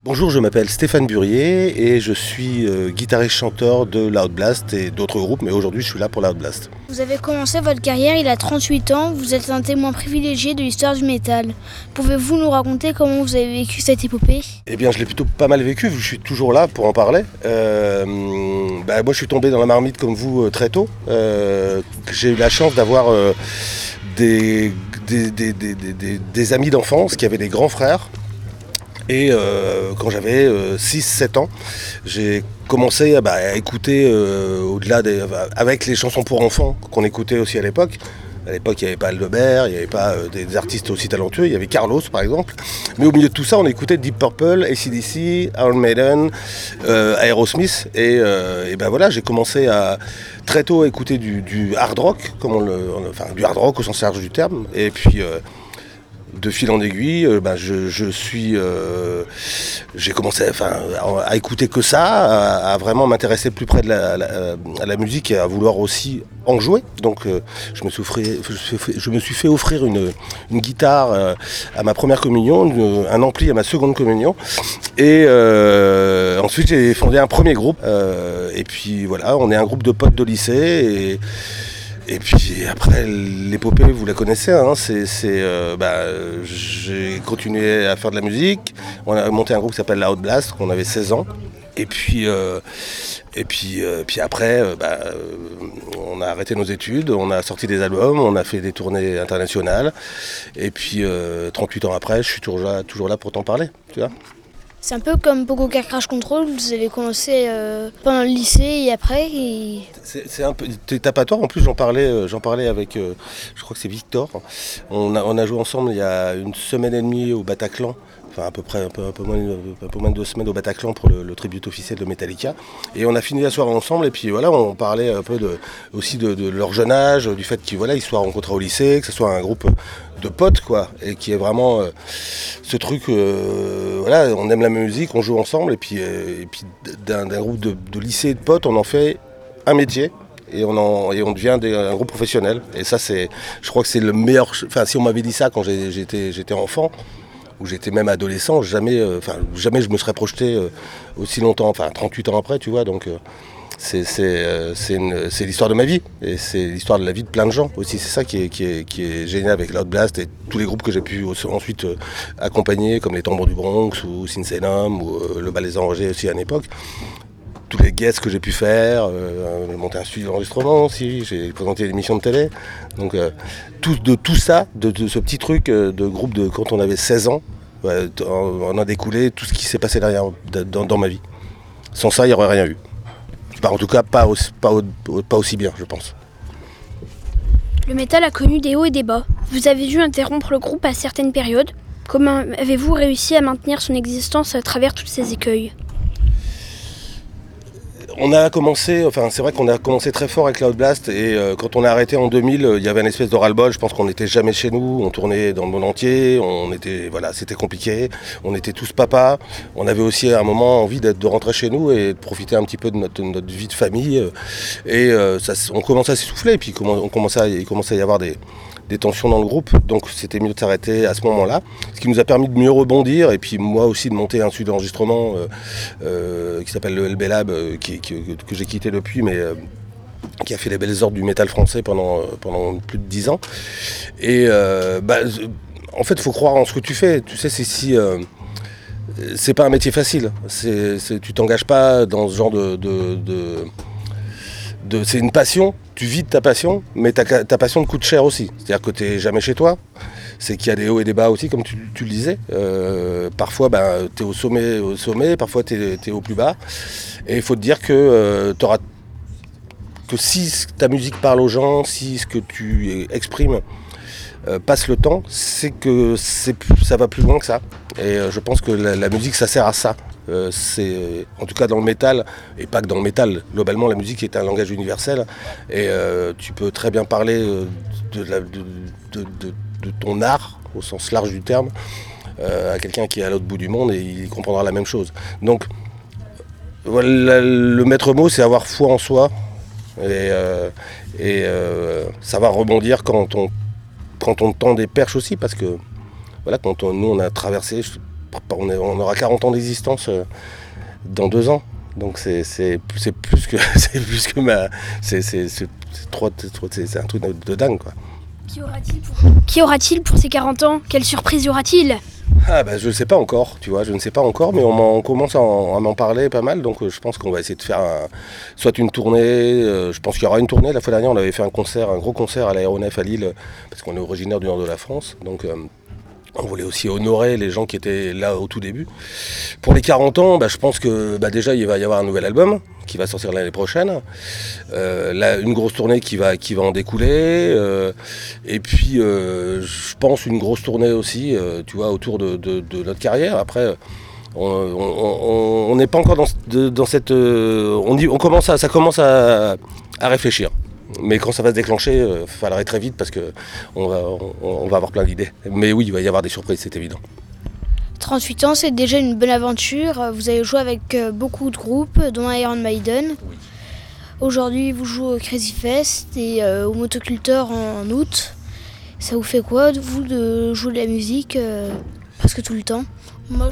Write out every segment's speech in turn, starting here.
Bonjour, je m'appelle Stéphane Burier et je suis guitariste-chanteur de Loud Blast et d'autres groupes, mais aujourd'hui je suis là pour Loud Blast. Vous avez commencé votre carrière il a 38 ans, vous êtes un témoin privilégié de l'histoire du métal. Pouvez-vous nous raconter comment vous avez vécu cette épopée ? Eh bien je l'ai plutôt pas mal vécu, je suis toujours là pour en parler. Moi je suis tombé dans la marmite comme vous très tôt. J'ai eu la chance d'avoir des amis d'enfance qui avaient des grands frères. Et quand j'avais 6-7 ans, j'ai commencé à écouter au-delà avec les chansons pour enfants qu'on écoutait aussi à l'époque. À l'époque, il n'y avait pas Aldebert, il n'y avait pas des artistes aussi talentueux, il y avait Carlos par exemple. Mais au milieu de tout ça, on écoutait Deep Purple, AC/DC, Iron Maiden, Aerosmith. Et voilà, j'ai commencé très tôt à écouter du hard rock, du hard rock au sens large du terme. Et puis de fil en aiguille, j'ai commencé à écouter que ça, à vraiment m'intéresser de plus près à la musique et à vouloir aussi en jouer. Donc je me suis fait offrir une guitare à ma première communion, un ampli à ma seconde communion. Et ensuite j'ai fondé un premier groupe. Et puis voilà, on est un groupe de potes de lycée. Et puis après, l'épopée, vous la connaissez, hein, j'ai continué à faire de la musique. On a monté un groupe qui s'appelle Loud Blast, quand on avait 16 ans. Et puis après, on a arrêté nos études, on a sorti des albums, on a fait des tournées internationales. Et puis 38 ans après, je suis toujours là pour t'en parler, tu vois. C'est un peu comme Pogo Car Crash Control, vous avez commencé pendant le lycée et après C'est un peu tapatoire. En plus j'en parlais avec je crois que c'est Victor. On a joué ensemble il y a une semaine et demie au Bataclan. Enfin à peu près un peu moins de 2 semaines au Bataclan pour le tribute officiel de Metallica. Et on a fini la soirée ensemble et puis voilà, on parlait un peu aussi de leur jeune âge, du fait qu'ils soient rencontrés au lycée, que ce soit un groupe de potes quoi, et qui est vraiment ce truc, on aime la musique, on joue ensemble et puis d'un groupe de lycée et de potes, on en fait un métier. Et on devient un groupe professionnel. Et ça, je crois que c'est le meilleur. Enfin, si on m'avait dit ça quand j'étais enfant, ou j'étais même adolescent, jamais je me serais projeté aussi longtemps, enfin 38 ans après, tu vois. Donc c'est l'histoire de ma vie. Et c'est l'histoire de la vie de plein de gens aussi. C'est ça qui est génial avec Loud Blast et tous les groupes que j'ai pu ensuite accompagner, comme les Tambours du Bronx ou Sinsenam ou le Ballet Angers aussi à une époque. Tous les guests que j'ai pu faire, j'ai monté un studio d'enregistrement aussi, j'ai présenté l'émission de télé. Donc tout ça, de ce petit truc de groupe de quand on avait 16 ans, on a découlé tout ce qui s'est passé derrière dans ma vie. Sans ça, il n'y aurait rien eu. En tout cas, pas aussi bien, je pense. le métal a connu des hauts et des bas. Vous avez dû interrompre le groupe à certaines périodes. Comment avez-vous réussi à maintenir son existence à travers tous ces écueils ? C'est vrai qu'on a commencé très fort avec Loud Blast et quand on a arrêté en 2000, il y avait une espèce de ras-le-bol. Je pense qu'on n'était jamais chez nous, on tournait dans le monde entier, c'était compliqué, on était tous papas. On avait aussi à un moment envie de rentrer chez nous et de profiter un petit peu de notre vie de famille. On commençait à s'essouffler et puis il commençait à y avoir des tensions dans le groupe, donc c'était mieux de s'arrêter à ce moment-là, ce qui nous a permis de mieux rebondir et puis moi aussi de monter un studio d'enregistrement qui s'appelle le LB Lab, que j'ai quitté depuis, mais qui a fait les belles ordres du métal français pendant plus de 10 ans. Et en fait, il faut croire en ce que tu fais. Tu sais, c'est pas un métier facile. Tu t'engages pas dans ce genre c'est une passion, tu vis de ta passion, mais ta passion te coûte cher aussi. C'est-à-dire que tu n'es jamais chez toi, c'est qu'il y a des hauts et des bas aussi, comme tu le disais. Parfois, tu es au sommet, parfois tu es au plus bas. Et il faut te dire que si ta musique parle aux gens, si ce que tu exprimes passe le temps, c'est que ça va plus loin que ça. Et je pense que la musique, ça sert à ça. En tout cas dans le métal, et pas que dans le métal, globalement la musique est un langage universel et tu peux très bien parler de ton art au sens large du terme à quelqu'un qui est à l'autre bout du monde et il comprendra la même chose. Donc voilà, le maître mot, c'est avoir foi en soi et savoir rebondir quand on tend des perches aussi, parce que voilà, nous on a traversé on aura 40 ans d'existence dans 2 ans. Donc c'est plus que c'est un truc de dingue, quoi. Qui aura-t-il pour ses 40 ans? Quelle surprise y aura-t-il? Je ne sais pas encore, tu vois, je ne sais pas encore, mais on commence à m'en parler pas mal, donc je pense qu'on va essayer de faire soit une tournée, je pense qu'il y aura une tournée. La fois dernière, on avait fait un gros concert à l'Aéronef à Lille, parce qu'on est originaire du nord de la France, donc on voulait aussi honorer les gens qui étaient là au tout début. Pour les 40 ans, je pense que déjà il va y avoir un nouvel album qui va sortir l'année prochaine. Là, une grosse tournée qui va en découler. Et puis, je pense une grosse tournée aussi, tu vois, autour de notre carrière. Après, on n'est pas encore dans cette... ça commence à réfléchir. Mais quand ça va se déclencher, il faudra très vite parce qu'on va avoir plein d'idées. Mais oui, il va y avoir des surprises, c'est évident. 38 ans, c'est déjà une bonne aventure. Vous avez joué avec beaucoup de groupes, dont Iron Maiden. Oui. Aujourd'hui, vous jouez au Crazy Fest et au Motoculteur en août. Ça vous fait quoi, vous, de jouer de la musique presque tout le temps? Moi,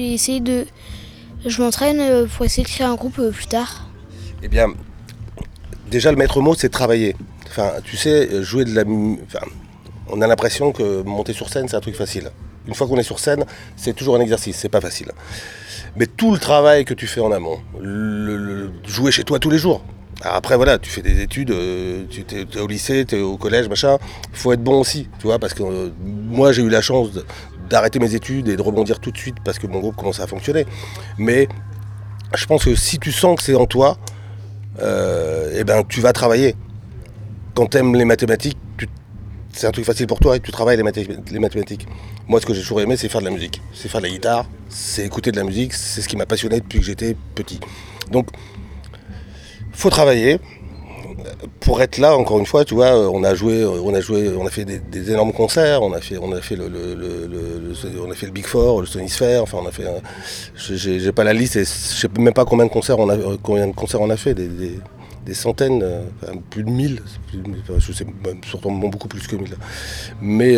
je m'entraîne pour essayer de créer un groupe plus tard. Eh bien, déjà, le maître mot, c'est de travailler. Enfin, tu sais, jouer de la... on a l'impression que monter sur scène, c'est un truc facile. Une fois qu'on est sur scène, c'est toujours un exercice, c'est pas facile. Mais tout le travail que tu fais en amont, jouer chez toi tous les jours. Alors après, voilà, tu fais des études, tu es au lycée, tu es au collège, machin. Il faut être bon aussi, tu vois, parce que moi, j'ai eu la chance d'arrêter mes études et de rebondir tout de suite parce que mon groupe commençait à fonctionner. Mais je pense que si tu sens que c'est en toi, tu vas travailler. Quand tu aimes les mathématiques, c'est un truc facile pour toi et tu travailles les mathématiques. Moi, ce que j'ai toujours aimé, c'est faire de la musique. C'est faire de la guitare, c'est écouter de la musique, c'est ce qui m'a passionné depuis que j'étais petit. Donc, faut travailler pour être là. Encore une fois, tu vois, on a fait des énormes concerts, on a fait le Big Four, le Sonisphere. Enfin, on a fait, j'ai pas la liste, et je sais même pas combien de concerts on a fait. Des centaines, plus de 1000, je sais surtout beaucoup plus que 1000. Mais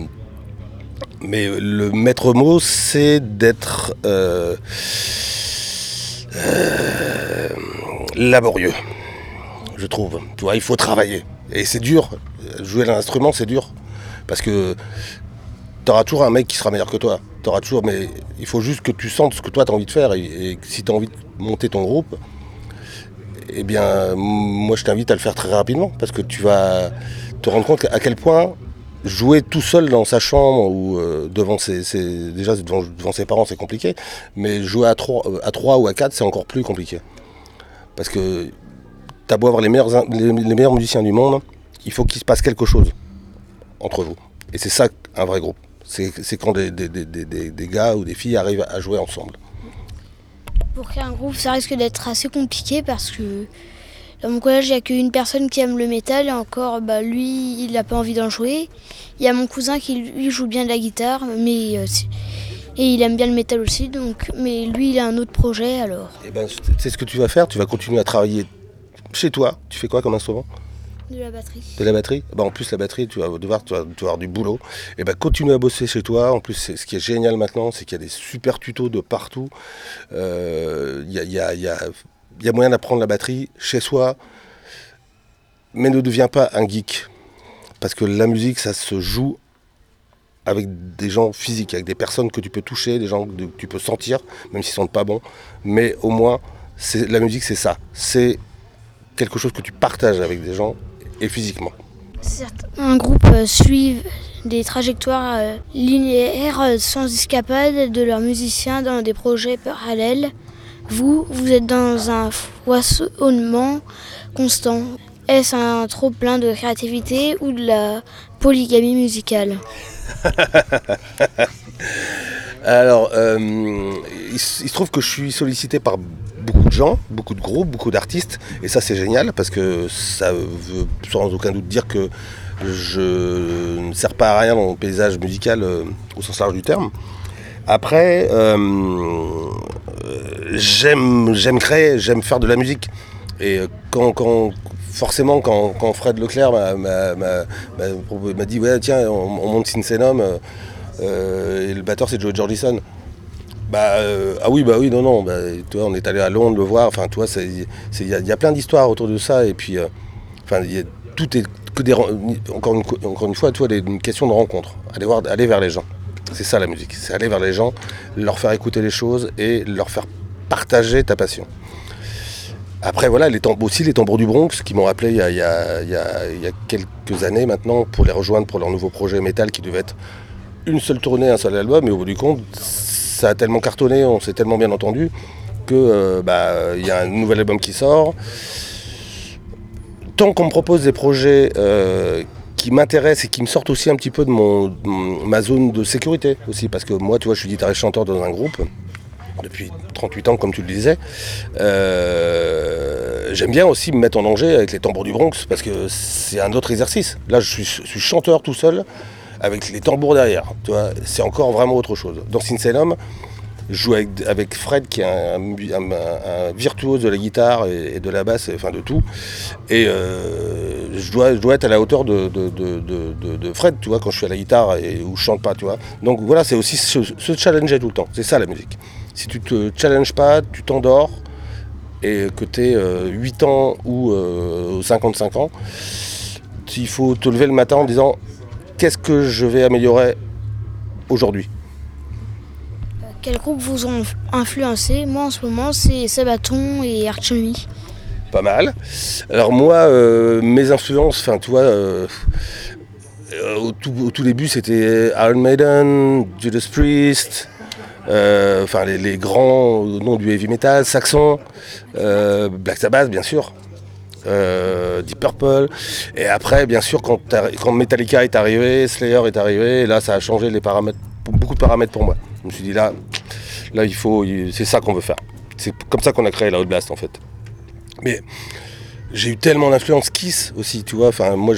le maître mot, c'est d'être laborieux, je trouve. Tu vois, il faut travailler. Et c'est dur. Jouer l'instrument, c'est dur. Parce que t'auras toujours un mec qui sera meilleur que toi. Mais il faut juste que tu sentes ce que toi t'as envie de faire. Et si t'as envie de monter ton groupe, eh bien, moi je t'invite à le faire très rapidement, parce que tu vas te rendre compte à quel point jouer tout seul dans sa chambre ou devant ses parents, c'est compliqué, mais jouer à 3 ou à 4, c'est encore plus compliqué. Parce que t'as beau avoir les meilleurs musiciens du monde, il faut qu'il se passe quelque chose entre vous. Et c'est ça un vrai groupe. C'est quand des gars ou des filles arrivent à jouer ensemble. Pour créer un groupe, ça risque d'être assez compliqué parce que dans mon collège, il n'y a qu'une personne qui aime le métal et encore, lui, il n'a pas envie d'en jouer. Il y a mon cousin qui, lui, joue bien de la guitare, et il aime bien le métal aussi, mais lui, il a un autre projet, alors. Eh ben, c'est ce que tu vas faire, tu vas continuer à travailler chez toi. Tu fais quoi comme instrument ? De la batterie. De la batterie ? En plus, la batterie, tu vas avoir du boulot. Et continue à bosser chez toi. En plus, ce qui est génial maintenant, c'est qu'il y a des super tutos de partout. Il y a moyen d'apprendre la batterie chez soi. Mais ne deviens pas un geek. Parce que la musique, ça se joue avec des gens physiques, avec des personnes que tu peux toucher, des gens que tu peux sentir, même s'ils ne sentent pas bons. Mais au moins, la musique, c'est ça. C'est quelque chose que tu partages avec des gens. Et physiquement. Certains groupes suivent des trajectoires linéaires sans escapade de leurs musiciens dans des projets parallèles. Vous êtes dans un foisonnement constant. Est-ce un trop-plein de créativité ou de la polygamie musicale ? Alors, il se trouve que je suis sollicité par beaucoup de gens, beaucoup de groupes, beaucoup d'artistes, et ça c'est génial parce que ça veut sans aucun doute dire que je ne sers pas à rien dans le paysage musical au sens large du terme. Après, j'aime créer, j'aime faire de la musique, et forcément quand Fred Leclerc m'a dit ouais tiens on monte Synsenum et le batteur c'est Joey Jordison. Ah oui, non, tu vois, on est allé à Londres le voir, enfin, tu vois, il y a plein d'histoires autour de ça, et puis, tout est que encore une fois, tu vois, une question de rencontre, aller vers les gens. C'est ça la musique, c'est aller vers les gens, leur faire écouter les choses et leur faire partager ta passion. Après voilà, les tambours du Bronx qui m'ont appelé il y a quelques années maintenant pour les rejoindre pour leur nouveau projet métal qui devait être une seule tournée, un seul album, et au bout du compte, ça a tellement cartonné, on s'est tellement bien entendu que y a un nouvel album qui sort. Tant qu'on me propose des projets qui m'intéressent et qui me sortent aussi un petit peu de ma zone de sécurité aussi, parce que moi, tu vois, je suis guitariste chanteur dans un groupe depuis 38 ans, comme tu le disais. J'aime bien aussi me mettre en danger avec les tambours du Bronx, parce que c'est un autre exercice. Là, je suis chanteur tout seul, avec les tambours derrière. Tu vois, c'est encore vraiment autre chose. Dans Sincelum, je joue avec Fred, qui est un virtuose de la guitare et de la basse, enfin de tout. Et je dois être à la hauteur de Fred, tu vois, quand je suis à la guitare et où je chante pas, tu vois. Donc voilà, c'est aussi se challenger tout le temps. C'est ça la musique. Si tu te challenges pas, tu t'endors, et que tu aies 8 ans ou 55 ans, il faut te lever le matin en disant qu'est-ce que je vais améliorer aujourd'hui. Quels groupes vous ont influencé? Moi en ce moment c'est Sabaton et Arch Enemy. Pas mal. Alors moi, mes influences, enfin tu vois, au tout début c'était Iron Maiden, Judas Priest, les grands noms du heavy metal, Saxon, Black Sabbath bien sûr, Deep Purple, et après bien sûr quand Metallica est arrivé, Slayer est arrivé, et là ça a changé beaucoup de paramètres pour moi. Je me suis dit là c'est ça qu'on veut faire. C'est comme ça qu'on a créé la Hot Blast en fait. Mais j'ai eu tellement d'influence Kiss aussi, tu vois. Enfin, moi,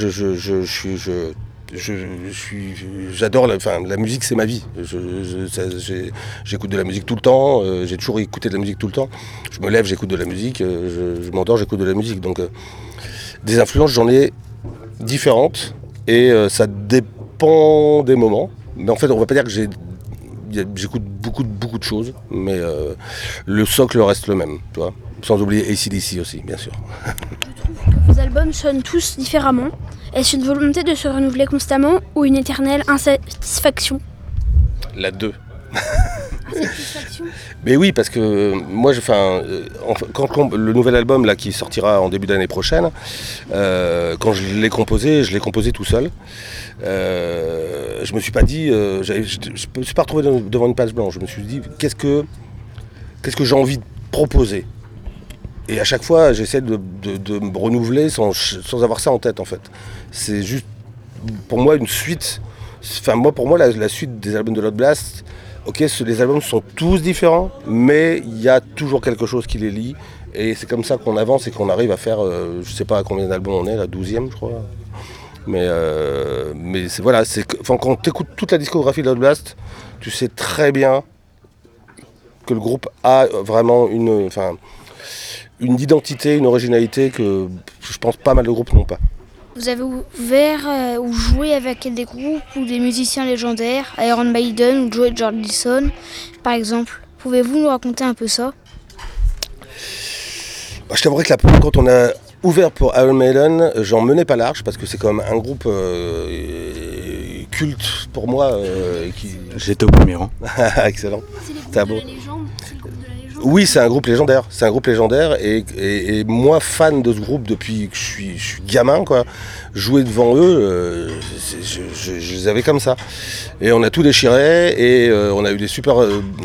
j'adore la musique, c'est ma vie. J'écoute de la musique tout le temps. J'ai toujours écouté de la musique tout le temps. Je me lève, j'écoute de la musique. Je m'endors, j'écoute de la musique. Donc, des influences, j'en ai différentes et ça dépend des moments. Mais en fait, on va pas dire que j'écoute beaucoup de choses, mais le socle reste le même, tu vois. Sans oublier AC/DC aussi, bien sûr. Je trouve que vos albums sonnent tous différemment. Est-ce une volonté de se renouveler constamment ou une éternelle insatisfaction? La deux. Insatisfaction? Mais oui, parce que moi, quand le nouvel album là, qui sortira en début d'année prochaine, quand je l'ai composé tout seul. Je me suis pas dit, je me suis pas retrouvé devant une page blanche. Je me suis dit, qu'est-ce que j'ai envie de proposer? Et à chaque fois, j'essaie de me renouveler sans avoir ça en tête, en fait. C'est juste, pour moi, une suite. Pour moi, la suite des albums de Hot Blast, les albums sont tous différents, mais il y a toujours quelque chose qui les lie. Et c'est comme ça qu'on avance et qu'on arrive à faire, je sais pas à combien d'albums on est, la 12e, je crois. Mais quand tu écoutes toute la discographie de Hot Blast, tu sais très bien que le groupe a vraiment une identité, une originalité que je pense pas mal de groupes n'ont pas. Vous avez ouvert ou joué avec des groupes ou des musiciens légendaires, Iron Maiden ou Joey Jordison par exemple. Pouvez-vous nous raconter un peu ça? Je t'avouerai que quand on a ouvert pour Iron Maiden, j'en menais pas large parce que c'est quand même un groupe culte pour moi. J'étais au premier rang. C'est Excellent. les groupes C'est de beau. la légende. Oui, c'est un groupe légendaire. C'est un groupe légendaire et moi, fan de ce groupe depuis que je suis gamin, quoi. Jouer devant eux, je les avais comme ça. Et on a tout déchiré et on a eu des super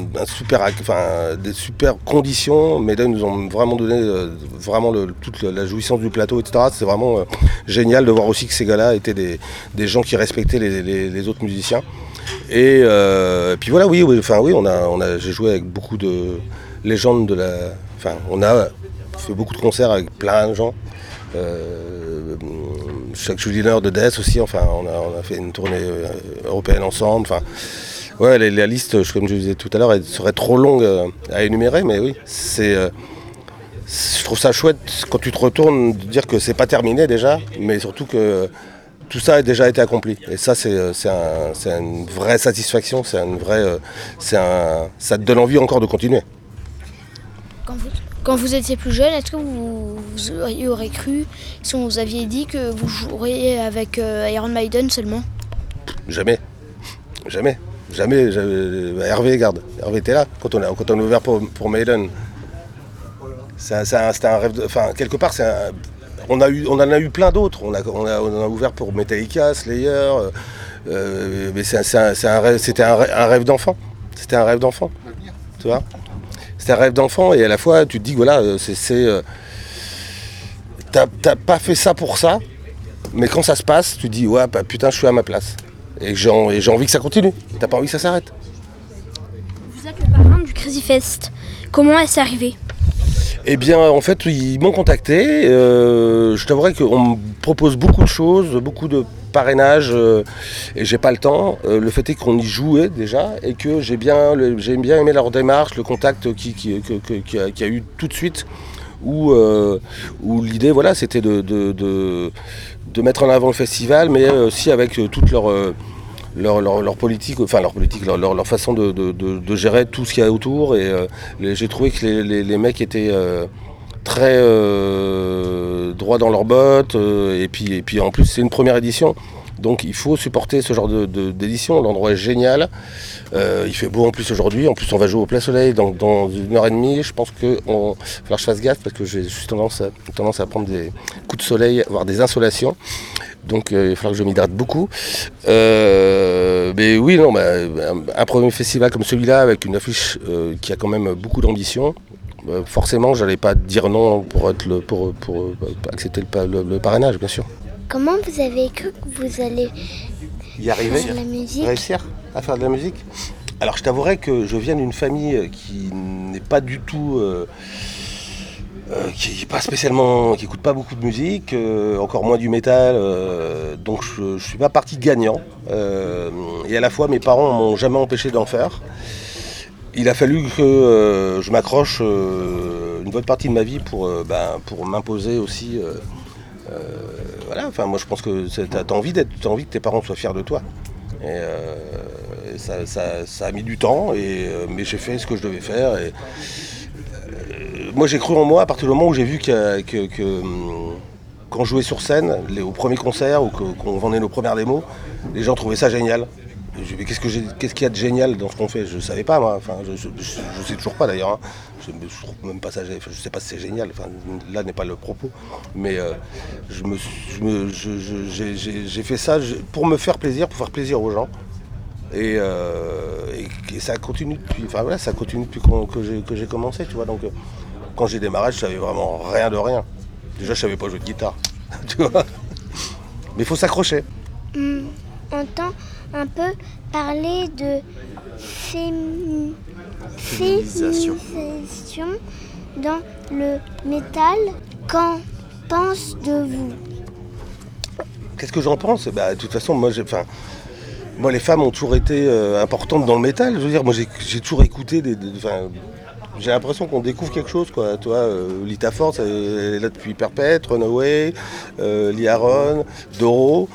conditions. Maiden nous ont vraiment donné toute la jouissance du plateau, etc. C'est vraiment génial de voir aussi que ces gars-là étaient des gens qui respectaient les autres musiciens. Et puis voilà, j'ai joué avec beaucoup de légendes on a fait beaucoup de concerts avec plein de gens. Chaque Juliner de Death aussi, on a fait une tournée européenne ensemble. Ouais, la liste, comme je disais tout à l'heure, elle serait trop longue à énumérer, mais oui, je trouve ça chouette quand tu te retournes de dire que c'est pas terminé déjà, mais surtout que tout ça a déjà été accompli. Et ça, c'est une vraie satisfaction, ça te donne envie encore de continuer. Quand vous étiez plus jeune, est-ce que vous auriez cru, si on vous aviez dit que vous joueriez avec Iron Maiden seulement? Jamais. Hervé, regarde, Hervé était là quand on a ouvert pour Maiden. C'était un rêve, quelque part, on en a eu plein d'autres. On a ouvert pour Metallica, Slayer, mais c'était un rêve d'enfant. C'était un rêve d'enfant, tu vois. C'était un rêve d'enfant et à la fois tu te dis voilà, t'as pas fait ça pour ça, mais quand ça se passe, tu te dis ouais bah, putain je suis à ma place et j'ai envie que ça continue. T'as pas envie que ça s'arrête. Vous êtes le parrain du Crazy Fest. Comment est-ce arrivé? Eh bien, en fait, ils m'ont contacté. Je t'avouerai qu'on me propose beaucoup de choses, beaucoup de parrainage, et j'ai pas le temps. Le fait est qu'on y jouait déjà et que j'ai bien aimé leur démarche, le contact qu'il y a eu tout de suite, où l'idée, voilà, c'était de mettre en avant le festival, mais aussi avec toute leur politique, leur façon de gérer tout ce qu'il y a autour. Et j'ai trouvé que les mecs étaient très droits dans leurs bottes. Et puis en plus, c'est une première édition. Donc il faut supporter ce genre d'édition. L'endroit est génial. Il fait beau en plus aujourd'hui. En plus, on va jouer au plein soleil dans 1h30. Je pense qu'il va falloir que je fasse gaffe parce que j'ai tendance à prendre des coups de soleil, voire des insolations. Donc il va falloir que je m'hydrate beaucoup. Mais oui, non, un premier festival comme celui-là, avec une affiche qui a quand même beaucoup d'ambition, forcément, j'allais pas dire non pour accepter le parrainage, bien sûr. Comment vous avez cru que vous allez y arriver, faire de la musique? Réussir à faire de la musique? Alors je t'avouerai que je viens d'une famille qui n'est pas du tout... qui écoute pas beaucoup de musique, encore moins du métal, donc je suis pas parti gagnant. Et à la fois mes parents m'ont jamais empêché d'en faire. Il a fallu que je m'accroche une bonne partie de ma vie pour m'imposer aussi. Voilà, enfin moi je pense que t'as envie que tes parents soient fiers de toi. Et ça a mis du temps, mais j'ai fait ce que je devais faire. Et, moi j'ai cru en moi à partir du moment où j'ai vu que quand je jouais sur scène, au premier concert ou qu'on vendait nos premières démos, les gens trouvaient ça génial. Je me dis, qu'est-ce qu'il y a de génial dans ce qu'on fait? Je ne savais pas moi, enfin, je sais toujours pas d'ailleurs. Hein. Je trouve même pas ça, je sais pas si c'est génial, enfin, là n'est pas le propos. Mais j'ai fait ça pour me faire plaisir, pour faire plaisir aux gens. Et ça continue depuis, ça continue depuis que j'ai commencé, tu vois. Donc quand j'ai démarré, je savais vraiment rien de rien. Déjà, je savais pas jouer de guitare, tu vois. Mais il faut s'accrocher. On entend un peu parler de féminisation dans le métal. Qu'en pense de vous? Qu'est-ce que j'en pense? De toute façon, moi, les femmes ont toujours été importantes dans le métal. Je veux dire, moi, j'ai toujours écouté j'ai l'impression qu'on découvre quelque chose, quoi. Toi, Lita Ford, elle est là depuis Perpète, Runaway, Lee Aaron, Doro.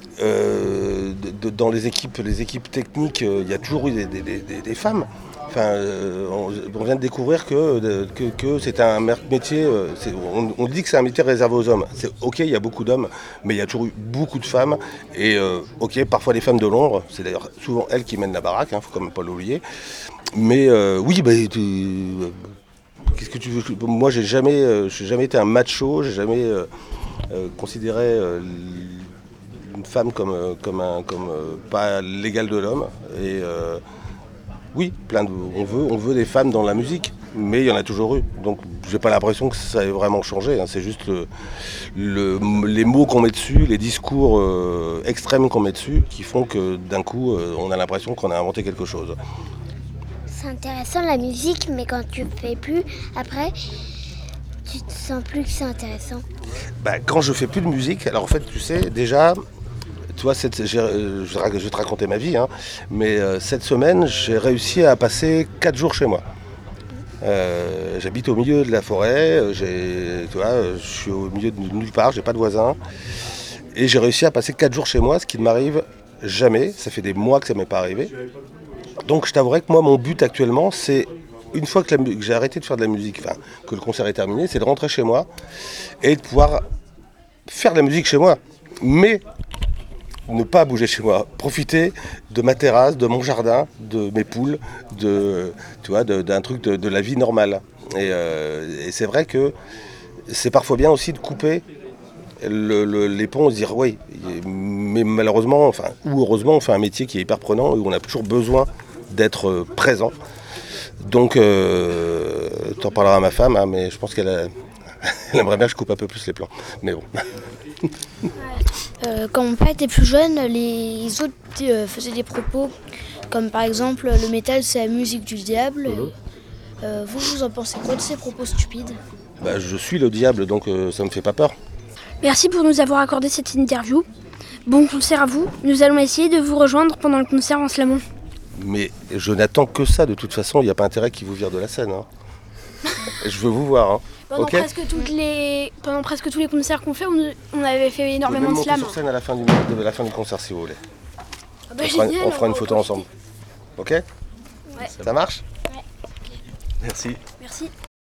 Dans les équipes techniques, il y a toujours eu des femmes. Enfin, on vient de découvrir que c'est un métier. On dit que c'est un métier réservé aux hommes. C'est ok, il y a beaucoup d'hommes, mais il y a toujours eu beaucoup de femmes. Et ok, parfois des femmes de l'ombre. C'est d'ailleurs souvent elles qui mènent la baraque. Faut quand même pas l'oublier. Mais oui, qu'est-ce que tu veux? Moi, j'ai jamais été un macho. J'ai jamais considéré une femme comme pas l'égal de l'homme. Et oui, on veut des femmes dans la musique, mais il y en a toujours eu. Donc j'ai pas l'impression que ça ait vraiment changé. C'est juste les mots qu'on met dessus, les discours extrêmes qu'on met dessus, qui font que d'un coup, on a l'impression qu'on a inventé quelque chose. C'est intéressant la musique, mais quand tu fais plus, après, tu te sens plus que c'est intéressant. Quand je fais plus de musique, alors en fait, tu sais, déjà, tu vois, je vais te raconter ma vie, mais cette semaine, j'ai réussi à passer 4 jours chez moi. J'habite au milieu de la forêt, je suis au milieu de nulle part, j'ai pas de voisins. Et j'ai réussi à passer 4 jours chez moi, ce qui ne m'arrive jamais. Ça fait des mois que ça ne m'est pas arrivé. Donc je t'avouerai que moi, mon but actuellement, c'est, une fois que j'ai arrêté de faire de la musique, enfin, que le concert est terminé, c'est de rentrer chez moi et de pouvoir faire de la musique chez moi. Mais ne pas bouger chez moi, profiter de ma terrasse, de mon jardin, de mes poules, d'un truc de la vie normale. Et c'est vrai que c'est parfois bien aussi de couper les ponts, se dire oui, mais malheureusement, ou heureusement, on fait un métier qui est hyper prenant, où on a toujours besoin d'être présent. Donc, t'en parleras à ma femme, hein, mais je pense qu'elle aimerait bien que je coupe un peu plus les plans. Mais bon. Quand mon père était plus jeune, les autres faisaient des propos comme par exemple le métal c'est la musique du diable. Vous en pensez quoi de ces propos stupides? Je suis le diable, donc ça me fait pas peur. Merci pour nous avoir accordé cette interview. Bon concert à vous. Nous allons essayer de vous rejoindre pendant le concert en slamant. Mais je n'attends que ça, de toute façon, il n'y a pas intérêt qu'ils vous virent de la scène. Hein. Je veux vous voir. Hein. Pendant, okay, pendant presque tous les concerts qu'on fait, on avait fait énormément de slam. On peut sur scène à la fin du concert si vous voulez. Ah bah on fera une photo ensemble. Ok? Ouais. Ça marche? Ouais. Merci. Merci.